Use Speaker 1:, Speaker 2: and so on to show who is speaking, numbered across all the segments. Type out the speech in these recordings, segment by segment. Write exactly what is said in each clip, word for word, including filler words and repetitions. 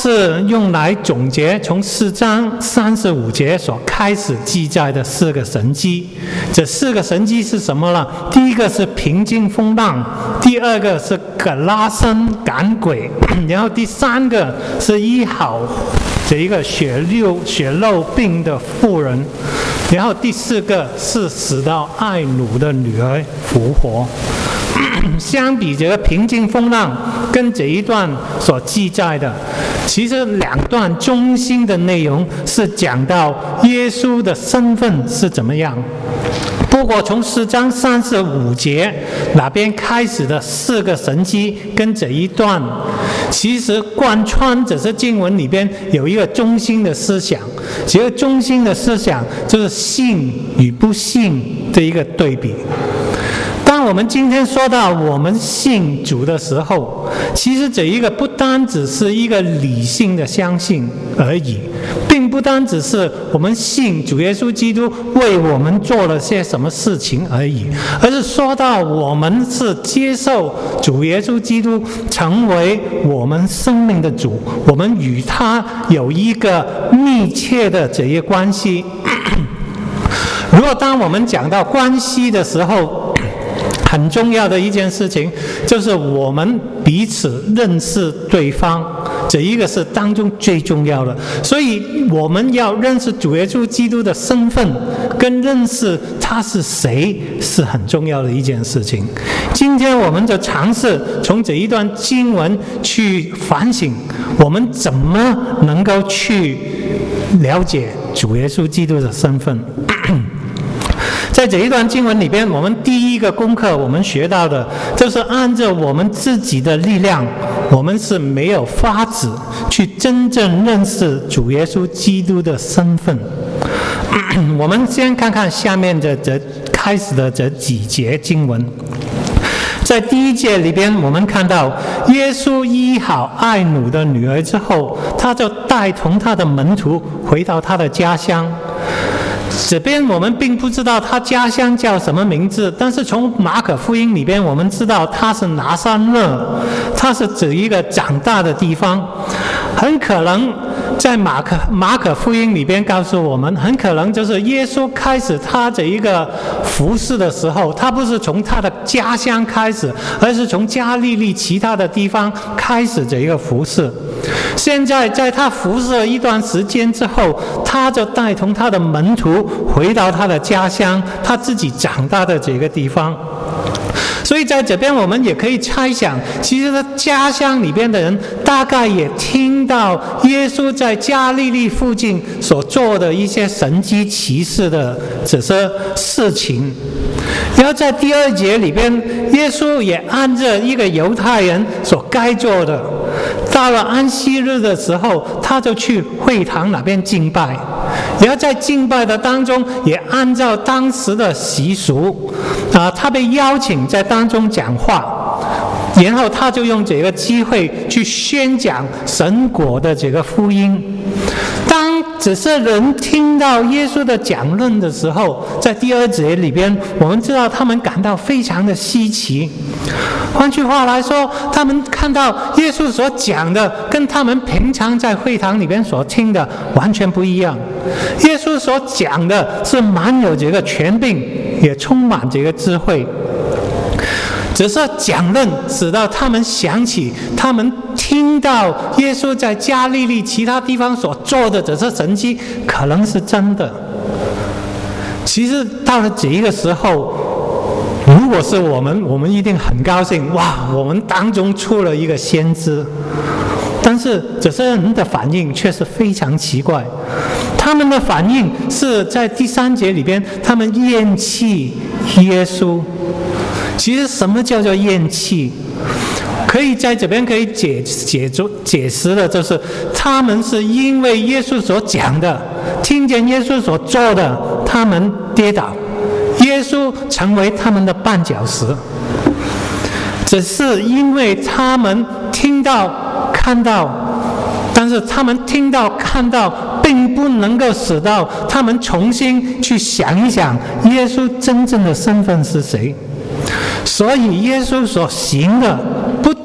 Speaker 1: 是用来总结从四章三十五节所开始记载的四个神迹。这四个神迹是什么呢？第一个是平静风浪，第二个是葛拉森赶鬼，然后第三个是医好这一个血流血漏病的妇人，然后第四个是使到爱奴的女儿复活。相比这个平静风浪跟这一段所记载的，其实两段中心的内容是讲到耶稣的身份是怎么样。不过从四章三十五节那边开始的四个神迹跟这一段，其实贯穿这些经文里边有一个中心的思想，这个中心的思想就是信与不信的一个对比。当我们今天说到我们信主的时候，其实这一个不单只是一个理性的相信而已，并不单只是我们信主耶稣基督为我们做了些什么事情而已，而是说到我们是接受主耶稣基督成为我们生命的主，我们与他有一个密切的这一关系。如果当我们讲到关系的时候，很重要的一件事情就是我们彼此认识对方，这一个是当中最重要的。所以我们要认识主耶稣基督的身份，跟认识他是谁是很重要的一件事情。今天我们就尝试从这一段经文去反省，我们怎么能够去了解主耶稣基督的身份。在这一段经文里边，我们第一个功课我们学到的就是按照我们自己的力量，我们是没有法子去真正认识主耶稣基督的身份。我们先看看下面的这开始的这几节经文。在第一节里边，我们看到耶稣医好爱奴的女儿之后，他就带同他的门徒回到他的家乡。这边我们并不知道他家乡叫什么名字，但是从马可福音里边我们知道他是拿撒勒，他是指一个长大的地方。很可能在马可马可福音里边告诉我们，很可能就是耶稣开始他这一个服事的时候，他不是从他的家乡开始，而是从加利利其他的地方开始这一个服事。现在在他服侍了一段时间之后，他就带同他的门徒回到他的家乡，他自己长大的这个地方。所以在这边我们也可以猜想，其实他家乡里边的人大概也听到耶稣在加利利附近所做的一些神迹奇事的这些事情。然后在第二节里边，耶稣也按照一个犹太人所该做的，到了安息日的时候，他就去会堂那边敬拜，然后在敬拜的当中也按照当时的习俗啊，他被邀请在当中讲话，然后他就用这个机会去宣讲神国的这个福音。当只是人听到耶稣的讲论的时候，在第二节里边我们知道他们感到非常的稀奇。换句话来说，他们看到耶稣所讲的跟他们平常在会堂里边所听的完全不一样。耶稣所讲的是满有这个权柄，也充满这个智慧，只是讲论使到他们想起他们听到耶稣在加利利其他地方所做的这些神迹可能是真的。其实到了这一个时候，如果是我们，我们一定很高兴，哇，我们当中出了一个先知。但是这些人的反应却是非常奇怪，他们的反应是在第三节里边，他们厌弃耶稣。其实什么叫做厌弃？可以在这边可以解解解释的，就是他们是因为耶稣所讲的，听见耶稣所做的，他们跌倒，耶稣成为他们的绊脚石。只是因为他们听到看到，但是他们听到看到并不能够使到他们重新去想一想耶稣真正的身份是谁。所以耶稣所行的不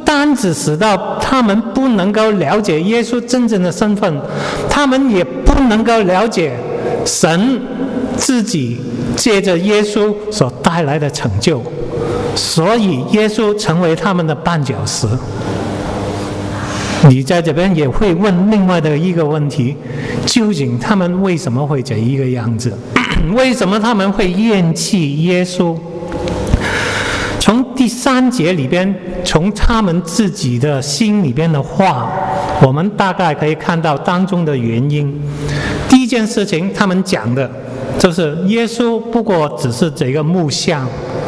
Speaker 1: 单只使到他们不能够了解耶稣真正的身份，他们也不能够了解神自己借着耶稣所带来的成就，所以耶稣成为他们的绊脚石。你在这边也会问另外的一个问题，究竟他们为什么会这一个样子？为什么他们会厌弃耶稣？从第三节里边，从他们自己的心里边的话，我们大概可以看到当中的原因。第一件事情，他们讲的就是耶稣不过只是这个木像。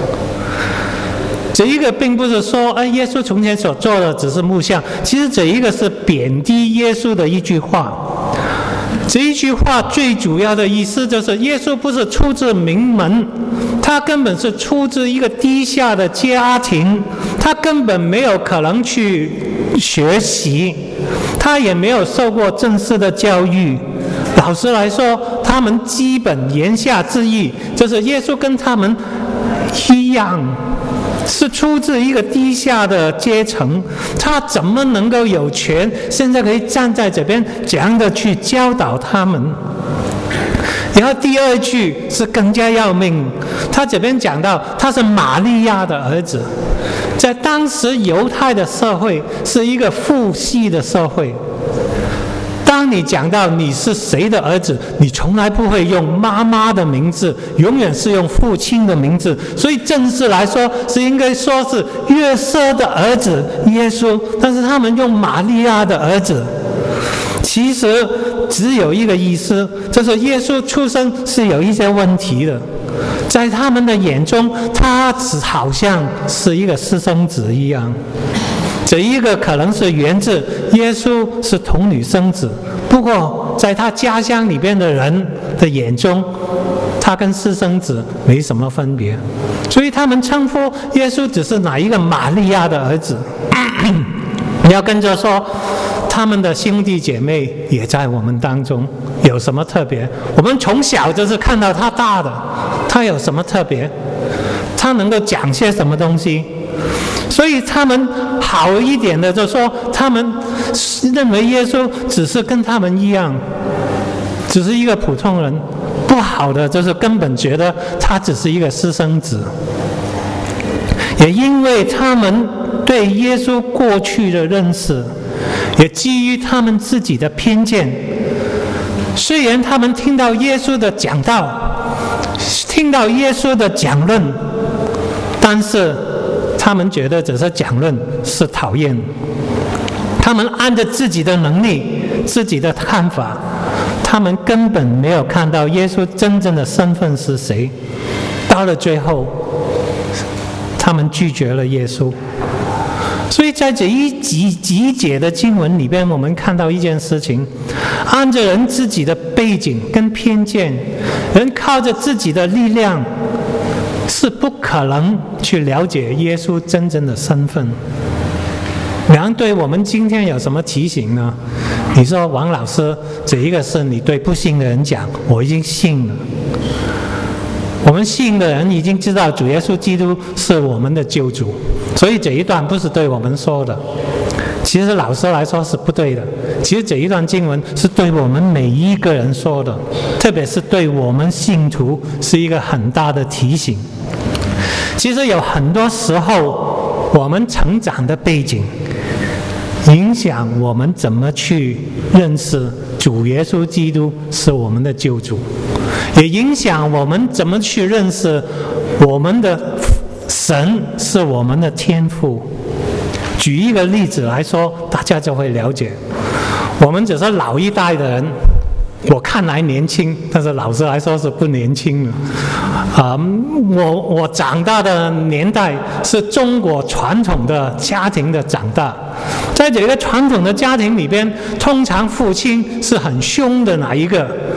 Speaker 1: 这一个并不是说，哎，耶稣从前所做的只是木像，其实这一个是贬低耶稣的一句话。这一句话最主要的意思就是，耶稣不是出自名门，他根本是出自一个低下的家庭，他根本没有可能去学习，他也没有受过正式的教育。老实来说，他们基本言下之意就是耶稣跟他们一样，是出自一个低下的阶层，他怎么能够有权现在可以站在这边这样的去教导他们？然后第二句是更加要命，他这边讲到他是玛利亚的儿子。在当时犹太的社会是一个父系的社会，当你讲到你是谁的儿子，你从来不会用妈妈的名字，永远是用父亲的名字。所以正式来说是应该说是约瑟的儿子耶稣，但是他们用玛利亚的儿子，其实只有一个意思，就是耶稣出生是有一些问题的。在他们的眼中，他只好像是一个私生子一样。这一个可能是源自耶稣是童女生子，不过在他家乡里边的人的眼中，他跟私生子没什么分别，所以他们称呼耶稣只是哪一个玛利亚的儿子。你要跟着说，他们的兄弟姐妹也在我们当中，有什么特别？我们从小就是看到他大的，他有什么特别？他能够讲些什么东西？所以他们好一点的就说，他们认为耶稣只是跟他们一样，只是一个普通人；不好的就是根本觉得他只是一个私生子。也因为他们对耶稣过去的认识，也基于他们自己的偏见，虽然他们听到耶稣的讲道，听到耶稣的讲论，但是他们觉得只是讲论，是讨厌。他们按着自己的能力、自己的看法，他们根本没有看到耶稣真正的身份是谁。到了最后，他们拒绝了耶稣。所以在这一集集解的经文里边，我们看到一件事情：按着人自己的背景跟偏见，人靠着自己的力量，是不可能去了解耶稣真正的身份。然后对我们今天有什么提醒呢？你说王老师，这一个是你对不信的人讲，我已经信了。我们信的人已经知道主耶稣基督是我们的救主，所以这一段不是对我们说的。其实老实来说是不对的。其实这一段经文是对我们每一个人说的，特别是对我们信徒是一个很大的提醒。其实有很多时候，我们成长的背景影响我们怎么去认识主耶稣基督是我们的救主，也影响我们怎么去认识我们的神是我们的天父。举一个例子来说，大家就会了解。我们只是老一代的人，我看来年轻，但是老实来说是不年轻了。啊、嗯，我我长大的年代是中国传统的家庭的长大，在这个传统的家庭里边，通常父亲是很凶的那一个，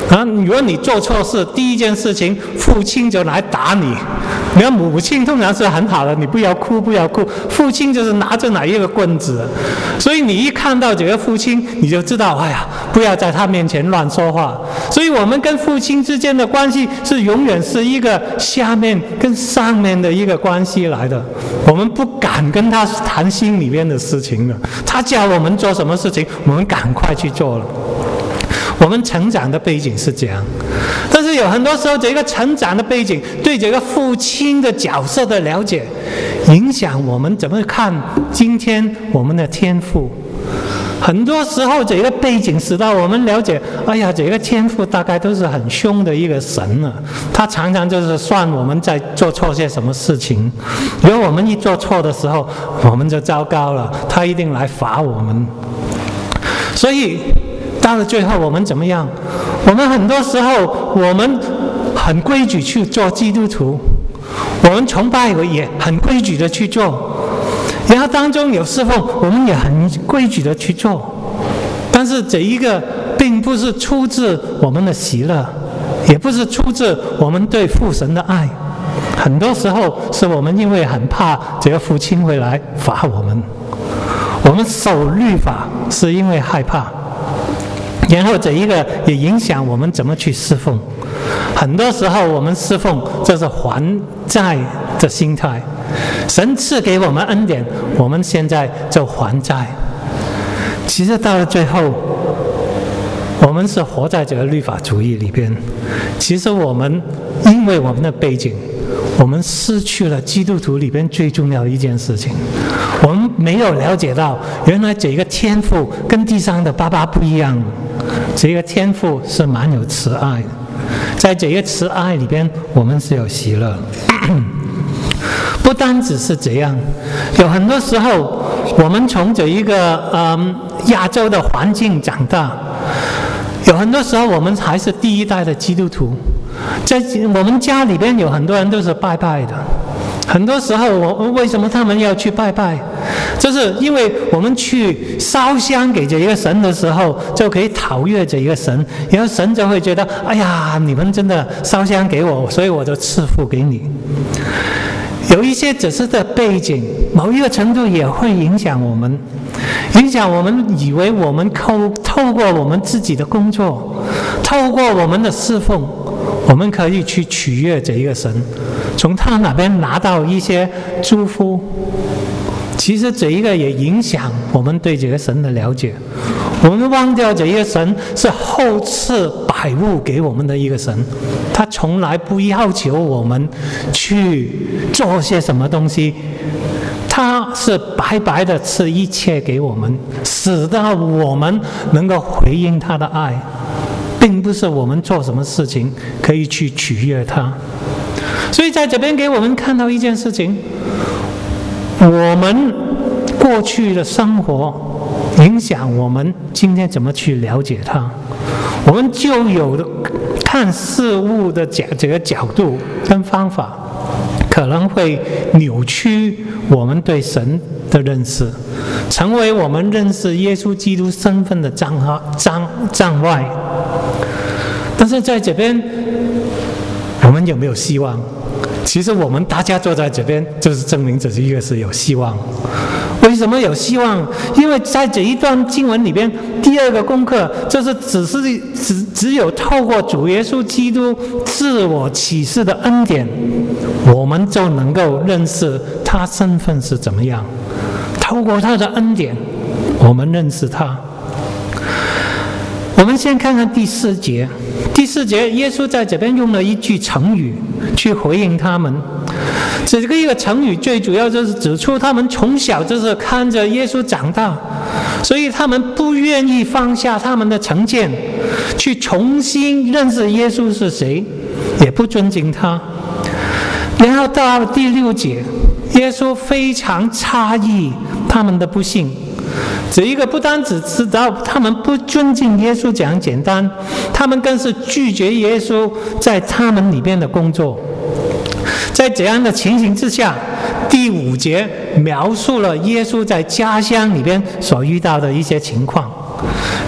Speaker 1: 啊，如果你做错事，第一件事情，父亲就来打你。你看母亲通常是很好的，你不要哭，不要哭。父亲就是拿着哪一个棍子，所以你一看到这个父亲，你就知道，哎呀，不要在他面前乱说话。所以我们跟父亲之间的关系是永远是一个下面跟上面的一个关系来的。我们不敢跟他谈心里面的事情了，他叫我们做什么事情，我们赶快去做了。我们成长的背景是这样，但是有很多时候，这个成长的背景对这个父亲的角色的了解，影响我们怎么看今天我们的天父。很多时候，这个背景使到我们了解，哎呀，这个天父大概都是很凶的一个神了。他常常就是算我们在做错些什么事情，如果我们一做错的时候，我们就糟糕了，他一定来罚我们。所以到了最后，我们怎么样？我们很多时候，我们很规矩去做基督徒，我们崇拜也很规矩的去做，然后当中有侍奉，我们也很规矩的去做。但是这一个并不是出自我们的喜乐，也不是出自我们对父神的爱。很多时候是我们因为很怕这个父亲会来罚我们，我们守律法是因为害怕。然后这一个也影响我们怎么去侍奉。很多时候我们侍奉这是还债的心态，神赐给我们恩典，我们现在就还债。其实到了最后，我们是活在这个律法主义里边。其实我们因为我们的背景，我们失去了基督徒里边最重要的一件事情。我们没有了解到，原来这个天父跟地上的爸爸不一样。这个天父是蛮有慈爱的，在这个慈爱里边，我们是有喜乐。不单只是这样，有很多时候，我们从这一个嗯亚洲的环境长大，有很多时候我们还是第一代的基督徒，在我们家里边有很多人都是拜拜的。很多时候我为什么他们要去拜拜，就是因为我们去烧香给这一个神的时候，就可以讨悦这一个神，然后神就会觉得，哎呀，你们真的烧香给我，所以我就赐福给你。有一些只是的背景，某一个程度也会影响我们，影响我们以为我们透透过我们自己的工作，透过我们的侍奉，我们可以去取悦这一个神，从他那边拿到一些祝福。其实这一个也影响我们对这个神的了解。我们忘掉这一个神是厚赐百物给我们的一个神，他从来不要求我们去做些什么东西，他是白白的赐一切给我们，使到我们能够回应他的爱，并不是我们做什么事情可以去取悦他。所以在这边给我们看到一件事情，我们过去的生活影响我们今天怎么去了解他，我们就有的看事物的这个角度跟方法，可能会扭曲我们对神的认识，成为我们认识耶稣基督身份的障障障碍。但是在这边，我们有没有希望？其实我们大家坐在这边，就是证明这是一个是有希望。为什么有希望？因为在这一段经文里边，第二个功课就是只是只只有透过主耶稣基督自我启示的恩典，我们就能够认识他身份是怎么样。透过他的恩典，我们认识他。我们先看看第四节。第四节，耶稣在这边用了一句成语去回应他们。这个一个成语最主要就是指出他们从小就是看着耶稣长大，所以他们不愿意放下他们的成见，去重新认识耶稣是谁，也不尊敬他。然后到第六节，耶稣非常诧异他们的不信。这一个不单只知道他们不尊敬耶稣这样简单，他们更是拒绝耶稣在他们里边的工作。在这样的情形之下，第五节描述了耶稣在家乡里边所遇到的一些情况。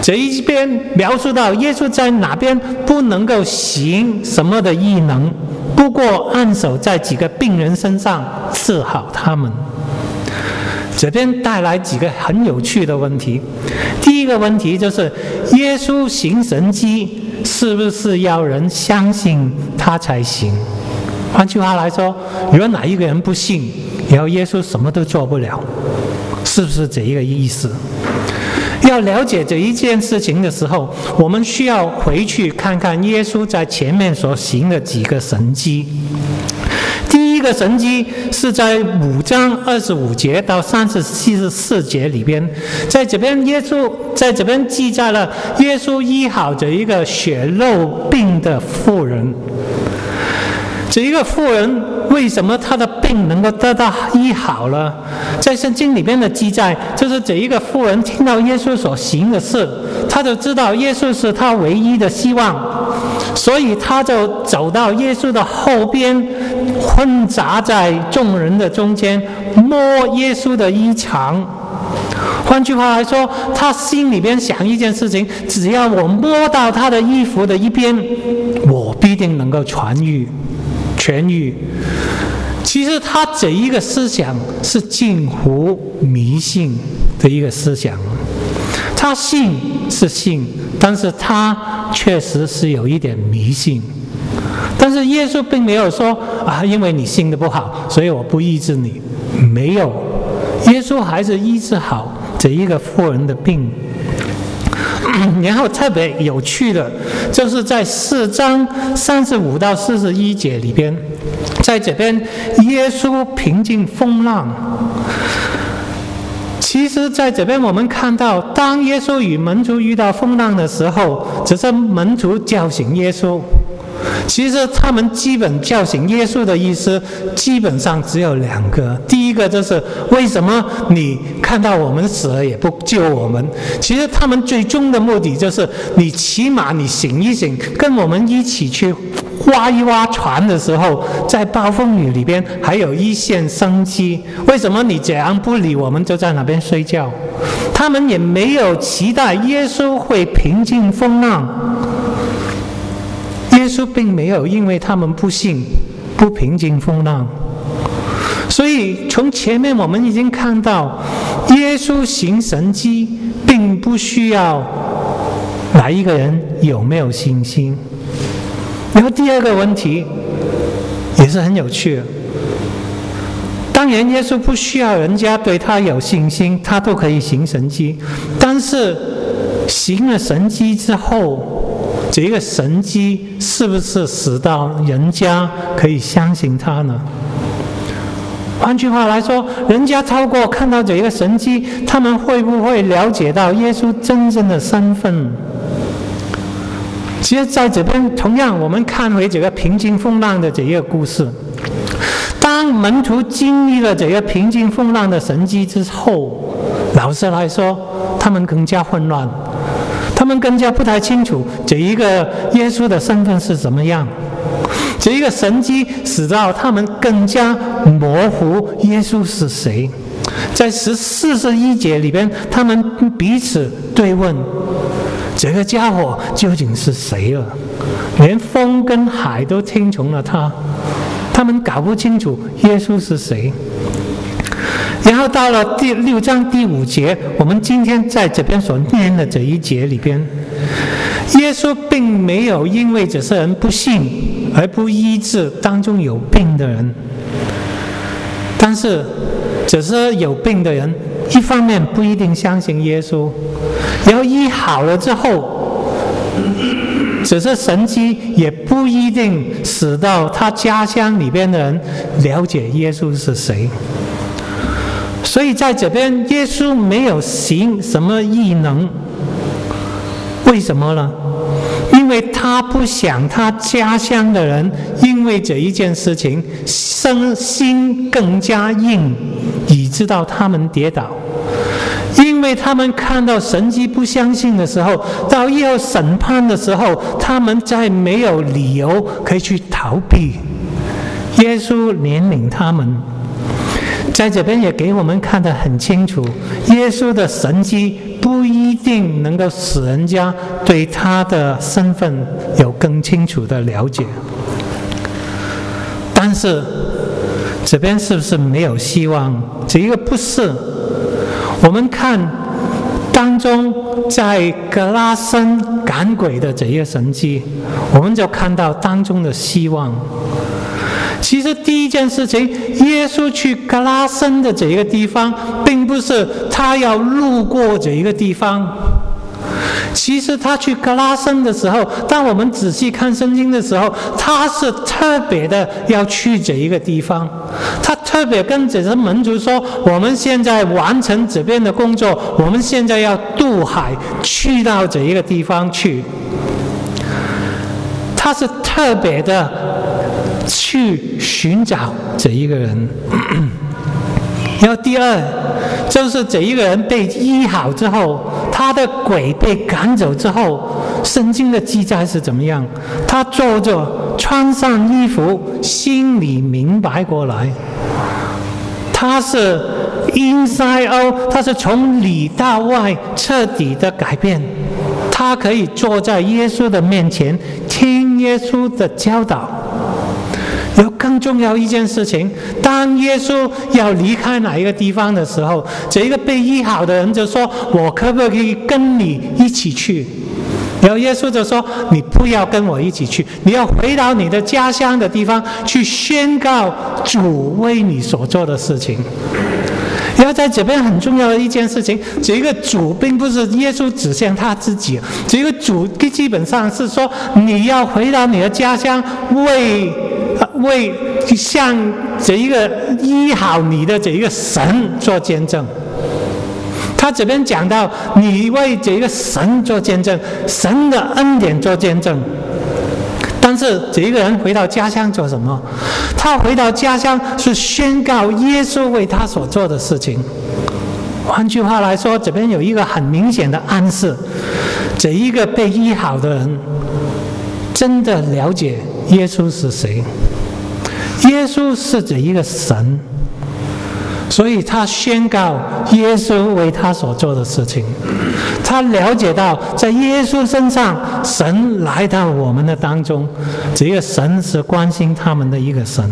Speaker 1: 这一边描述到耶稣在哪边不能够行什么的异能，不过按手在几个病人身上治好他们。这边带来几个很有趣的问题。第一个问题就是，耶稣行神迹是不是要人相信他才行？换句话来说，如果哪一个人不信，然后耶稣什么都做不了，是不是这一个意思？要了解这一件事情的时候，我们需要回去看看耶稣在前面所行的几个神迹。第一个神迹是在五章二十五节到三十四节里边，在这边耶稣在这边记载了耶稣医好这一个血肉病的妇人。这一个妇人为什么她的病能够得到医好了？在圣经里边的记载，就是这一个妇人听到耶稣所行的事，她就知道耶稣是她唯一的希望，所以她就走到耶稣的后边，混杂在众人的中间，摸耶稣的衣裳。换句话来说，他心里边想一件事情，只要我摸到他的衣服的一边，我必定能够痊愈痊愈。其实他这一个思想是近乎迷信的一个思想，他信是信，但是他确实是有一点迷信。但是耶稣并没有说啊，因为你信的不好，所以我不医治你。没有，耶稣还是医治好这一个妇人的病。然后特别有趣的，就是在四章三十五到四十一节里边，在这边耶稣平静风浪。其实在这边我们看到，当耶稣与门徒遇到风浪的时候，只是门徒叫醒耶稣。其实他们基本叫醒耶稣的意思基本上只有两个。第一个就是为什么你看到我们死了也不救我们？其实他们最终的目的就是你起码你醒一醒，跟我们一起去挖一挖船的时候，在暴风雨里边还有一线生机。为什么你这样不理我们，就在那边睡觉？他们也没有期待耶稣会平静风浪。耶稣并没有因为他们不信不平静风浪。所以从前面我们已经看到，耶稣行神迹并不需要哪一个人有没有信心。然后第二个问题也是很有趣的，当然耶稣不需要人家对他有信心，他都可以行神迹。但是行了神迹之后，这个神迹是不是使到人家可以相信他呢？换句话来说，人家透过看到这个神迹，他们会不会了解到耶稣真正的身份？其实在这边同样我们看回这个平静风浪的这一个故事，当门徒经历了这个平静风浪的神迹之后，老实来说他们更加混乱，他们更加不太清楚这一个耶稣的身份是怎么样。这一个神迹使到他们更加模糊耶稣是谁。在十四十一节里边，他们彼此对问，这个家伙究竟是谁了？连风跟海都听从了他，他们搞不清楚耶稣是谁。然后到了第六章第五节，我们今天在这边所念的这一节里边，耶稣并没有因为这些人不信而不医治当中有病的人。但是这些有病的人一方面不一定相信耶稣，然后医好了之后，这些神迹也不一定使到他家乡里边的人了解耶稣是谁。所以在这边耶稣没有行什么异能，为什么呢？因为他不想他家乡的人因为这一件事情生心更加硬，以致到他们跌倒。因为他们看到神迹不相信的时候，到以后审判的时候，他们再没有理由可以去逃避。耶稣怜悯他们，在这边也给我们看得很清楚，耶稣的神迹不不一定能够使人家对他的身份有更清楚的了解。但是这边是不是没有希望？这一个不是。我们看当中在格拉森赶鬼的这一个神迹，我们就看到当中的希望。其实第一件事情，耶稣去格拉森的这一个地方，并不是他要路过这一个地方。其实他去格拉森的时候，当我们仔细看圣经的时候，他是特别的要去这一个地方。他特别跟这些门徒说，我们现在完成这边的工作，我们现在要渡海去到这一个地方去。他是特别的去寻找这一个人。然后第二就是这一个人被医好之后，他的鬼被赶走之后，圣经的记载是怎么样？他坐着穿上衣服，心里明白过来，他是 inside out， 他是从里到外彻底的改变。他可以坐在耶稣的面前，听耶稣的教导。有更重要一件事情，当耶稣要离开哪一个地方的时候，这一个被医好的人就说，我可不可以跟你一起去？然后耶稣就说，你不要跟我一起去，你要回到你的家乡的地方去宣告主为你所做的事情。然后在这边很重要的一件事情，这个主并不是耶稣指向他自己，这个主基本上是说，你要回到你的家乡，为为向这一个医好你的这一个神做见证。他这边讲到，你为这一个神做见证，神的恩典做见证。但是这一个人回到家乡做什么？他回到家乡是宣告耶稣为他所做的事情。换句话来说，这边有一个很明显的暗示，这一个被医好的人真的了解耶稣是谁。耶稣是这一个神，所以他宣告耶稣为他所做的事情。他了解到在耶稣身上，神来到我们的当中，这个神是关心他们的一个神。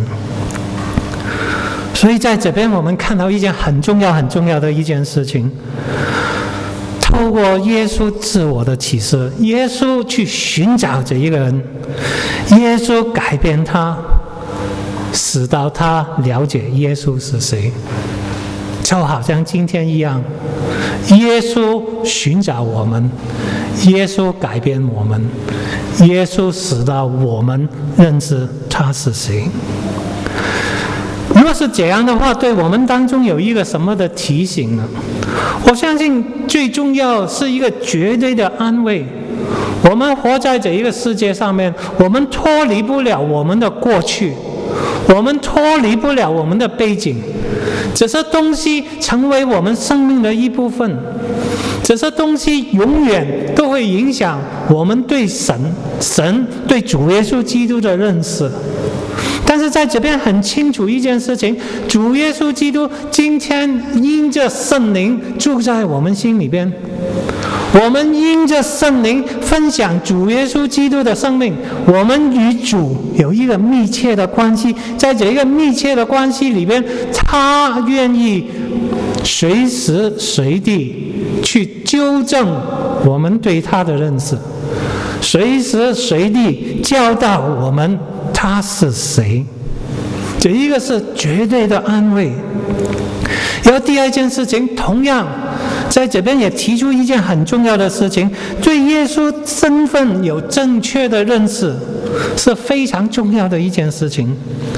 Speaker 1: 所以在这边我们看到一件很重要很重要的一件事情，透过耶稣自我的启示，耶稣去寻找这一个人，耶稣改变他，使到他了解耶稣是谁。就好像今天一样，耶稣寻找我们，耶稣改变我们，耶稣使到我们认知他是谁。如果是这样的话，对我们当中有一个什么的提醒呢？我相信最重要是一个绝对的安慰。我们活在这一个世界上面，我们脱离不了我们的过去，我们脱离不了我们的背景，这些东西成为我们生命的一部分，这些东西永远都会影响我们对神、神对主耶稣基督的认识。但是在这边很清楚一件事情，主耶稣基督今天因着圣灵住在我们心里边，我们因着圣灵分享主耶稣基督的生命，我们与主有一个密切的关系。在这一个密切的关系里边，他愿意随时随地去纠正我们对他的认识，随时随地教导我们他是谁。这一个是绝对的安慰。然后第二件事情，同样在这边也提出一件很重要的事情，对耶稣身份有正确的认识是非常重要的一件事情。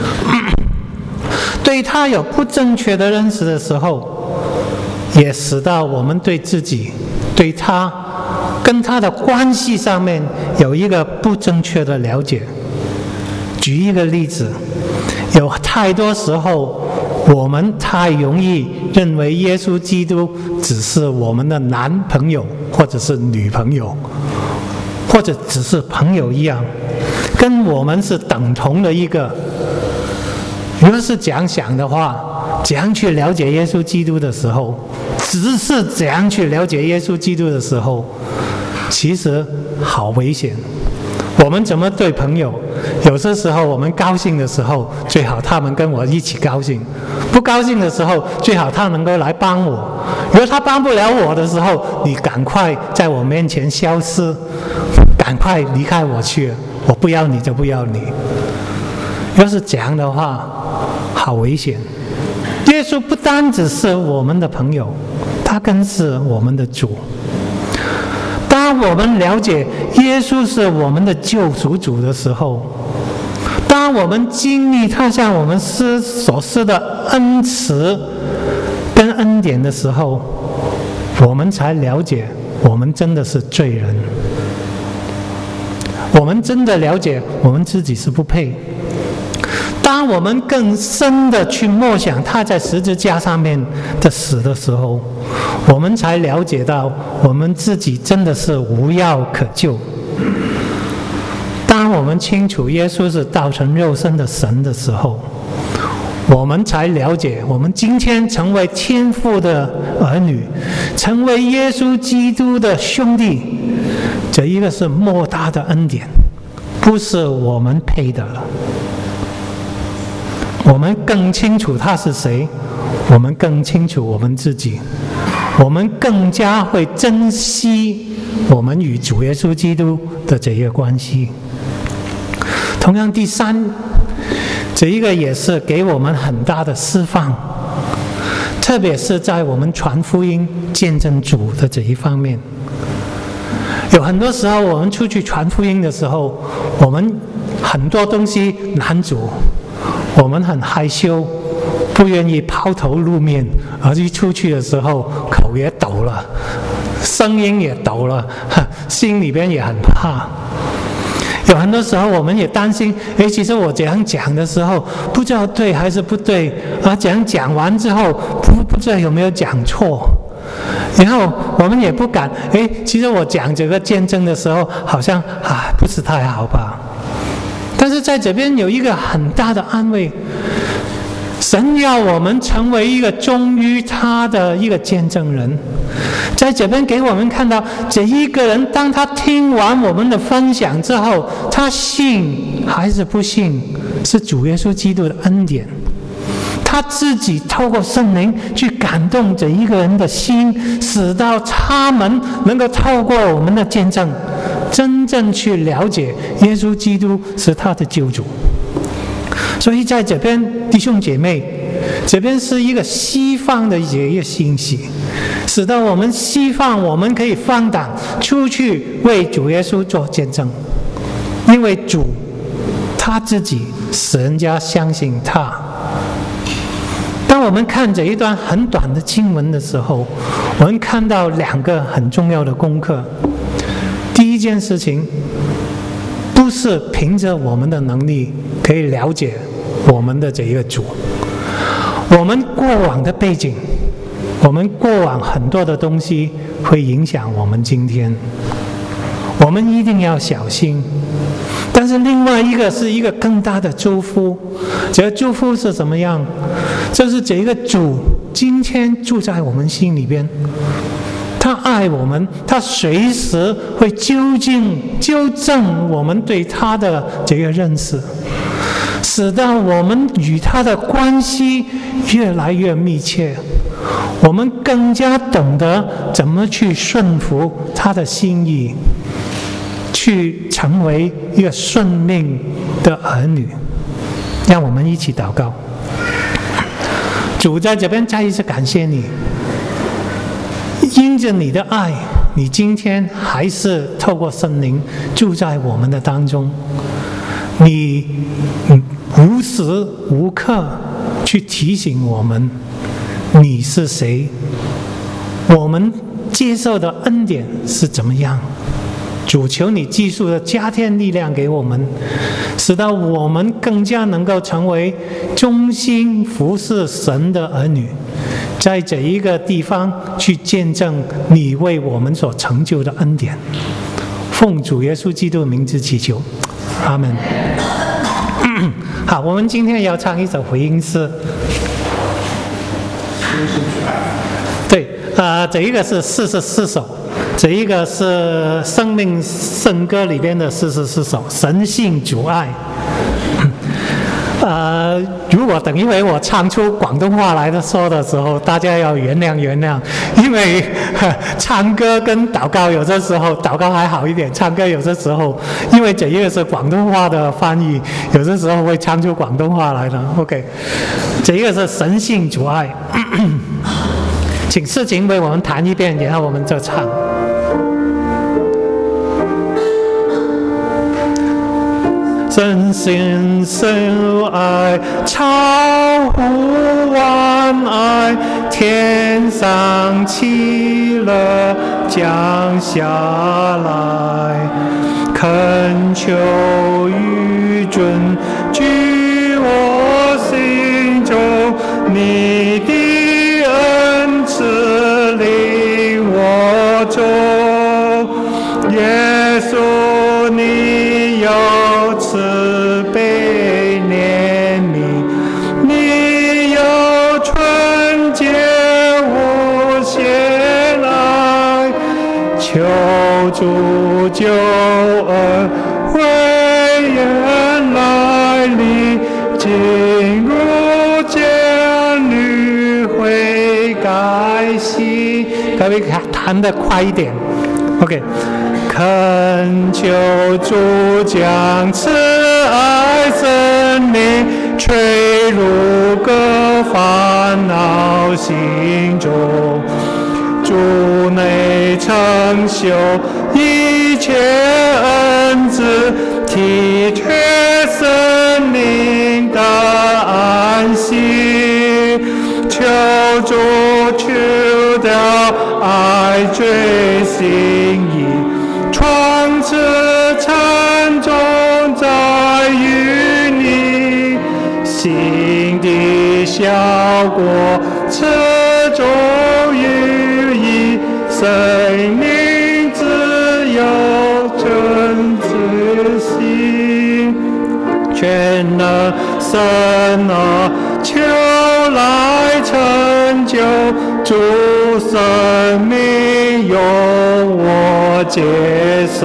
Speaker 1: 对他有不正确的认识的时候，也使到我们对自己、对他跟他的关系上面有一个不正确的了解。举一个例子，有太多时候我们太容易认为耶稣基督只是我们的男朋友或者是女朋友，或者只是朋友一样，跟我们是等同的一个。如果是这样想的话，怎样去了解耶稣基督的时候， 只是怎样去了解耶稣基督的时候，其实好危险。我们怎么对朋友？有些时候我们高兴的时候，最好他们跟我一起高兴；不高兴的时候，最好他能够来帮我。如果他帮不了我的时候，你赶快在我面前消失，赶快离开我去，我不要你就不要你。要是这样的话，好危险。耶稣不单只是我们的朋友，他更是我们的主。当我们了解耶稣是我们的救赎主的时候，当我们经历他向我们施所施的恩慈跟恩典的时候，我们才了解我们真的是罪人，我们真的了解我们自己是不配。当我们更深的去默想他在十字架上面的死的时候，我们才了解到我们自己真的是无药可救。当我们清楚耶稣是道成肉身的神的时候，我们才了解我们今天成为天父的儿女，成为耶稣基督的兄弟，这一个是莫大的恩典，不是我们配的了。我们更清楚他是谁，我们更清楚我们自己，我们更加会珍惜我们与主耶稣基督的这一个关系。同样，第三，这一个也是给我们很大的释放，特别是在我们传福音、见证主的这一方面。有很多时候，我们出去传福音的时候，我们很多东西难阻。我们很害羞，不愿意抛头露面，而一出去的时候口也抖了，声音也抖了，心里边也很怕。有很多时候我们也担心，诶，其实我这样讲的时候不知道对还是不对，啊，这样讲完之后不不知道有没有讲错，然后我们也不敢，诶，其实我讲这个见证的时候好像啊不是太好吧。但是在这边有一个很大的安慰，神要我们成为一个忠于他的一个见证人。在这边给我们看到，这一个人当他听完我们的分享之后，他信还是不信，是主耶稣基督的恩典。他自己透过圣灵去感动这一个人的心，使到他们能够透过我们的见证，真正去了解耶稣基督是他的救主。所以在这边，弟兄姐妹，这边是一个西方的一个信息，使得我们西方我们可以放胆出去为主耶稣做见证，因为主他自己使人家相信他。当我们看这一段很短的经文的时候，我们看到两个很重要的功课。第一件事情，不是凭着我们的能力可以了解我们的这一个主，我们过往的背景，我们过往很多的东西会影响我们今天，我们一定要小心。但是另外一个是一个更大的祝福，这个祝福是怎么样？就是这一个主今天住在我们心里边，他爱我们，他随时会纠正纠正我们对他的这个认识，使得我们与他的关系越来越密切，我们更加懂得怎么去顺服他的心意，去成为一个顺命的儿女。让我们一起祷告。主，在这边再一次感谢你，因着你的爱，你今天还是透过圣灵住在我们的当中，你无时无刻去提醒我们你是谁，我们接受的恩典是怎么样。主，求你寄宿的加添力量给我们，使到我们更加能够成为忠心服侍神的儿女，在这一个地方去见证你为我们所成就的恩典。奉主耶稣基督的名字祈求，阿们。好，我们今天要唱一首回应诗。对， 呃，这一个是四十四首，这一个是生命圣歌里边的四十四首，神性主爱。呃，如果等一会我唱出广东话来的说的时候，大家要原谅原谅，因为唱歌跟祷告有的时候祷告还好一点，唱歌有的时候，因为这一个是广东话的翻译，有的时候会唱出广东话来的。OK， 这一个是神性主爱，请世琴为我们弹一遍，然后我们就唱。神性深爱，超乎万爱，天上喜乐降下来，恳求与准居我心中，你的恩赐领我中，耶稣你有慈悲怜悯，你有纯洁无限爱，求主救恩为人来临，进入监狱会改心。可不可以弹得快一点 ？OK。恳求主将慈爱生灵吹入各烦恼心中，主内承受一切恩赐，体贴生灵的安息，求主去掉爱罪心意，创始成终在于你，心的效果始终于一，生命自由真自心，全能神啊，求来成就主生命用我接受，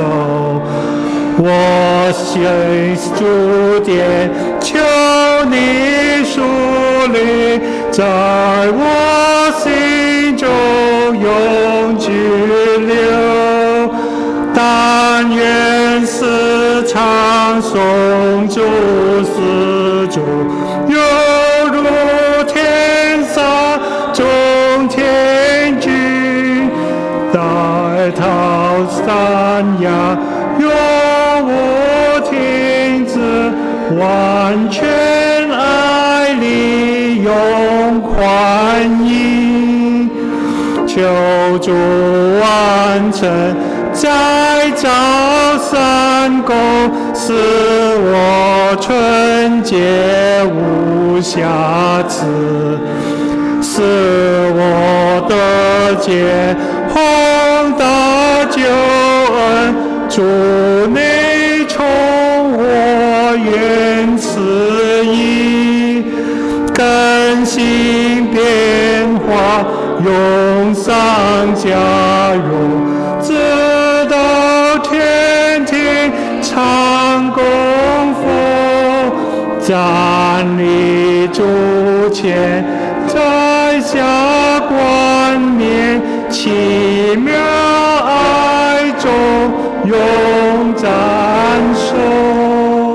Speaker 1: 我信主典，求你树立在我心中永居留，但愿时常颂主施主，犹如天上中天君，带头山羊永无停止，完全爱里永欢迎，求主完成在造三功，使我纯洁无瑕疵，使我得见宏大救恩，主内充我愿赐意，更新变化用上加容，直到天天常供奉，站立主前，在下冠冕，奇妙爱中永赞颂。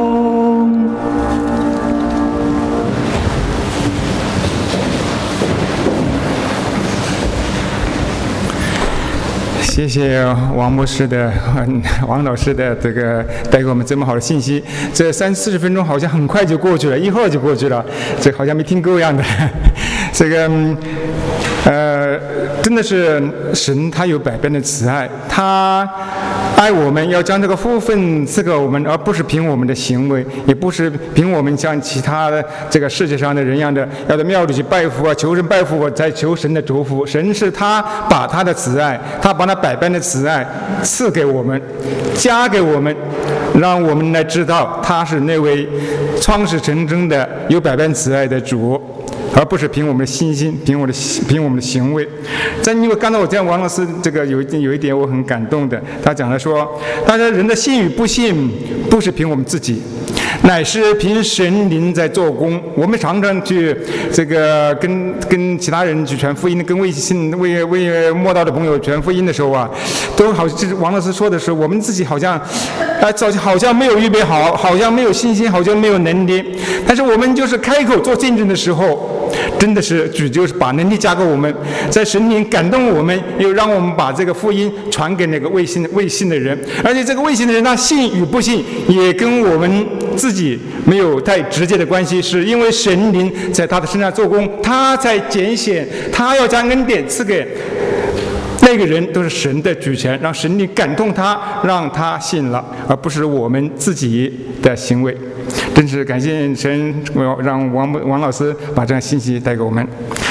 Speaker 2: 谢谢王牧师的、王老师的这个带给我们这么好的信息。这三四十分钟好像很快就过去了，一会儿就过去了，这好像没听够一样的。这个，呃，真的是神他有百般的慈爱，他爱我们，要将这个福分赐给我们，而不是凭我们的行为，也不是凭我们像其他的这个世界上的人一样的要到庙里去拜佛啊，求神拜佛，我才求神的祝福。神是他把他的慈爱，他把他百般的慈爱赐给我们，加给我们，让我们来知道他是那位创始成真的有百般慈爱的主。 而不是凭我们的信心，凭我的凭我们的行为。在因为刚才我讲王老师这个有一有一点我很感动的，他讲了说，他说人的信与不信不是凭我们自己，乃是凭神灵在做工。我们常常去这个跟跟其他人去传福音，跟未信未未摸到的朋友传福音的时候啊，都好就是王老师说的是，我们自己好像啊，早好像没有预备好，好像没有信心，好像没有能力。但是我们就是开口做见证的时候，真的是主就是把能力加给我们，在神灵感动我们，又让我们把这个福音传给那个未信未信的人。而且这个未信的人，他信与不信也跟我们自己没有太直接的关系，是因为神灵在他的身上做工，他在拣选，他要将恩典赐给那个人，都是神的主权，让神灵感动他，让他信了，而不是我们自己的行为。真是感谢神，让王王老师把这样信息带给我们。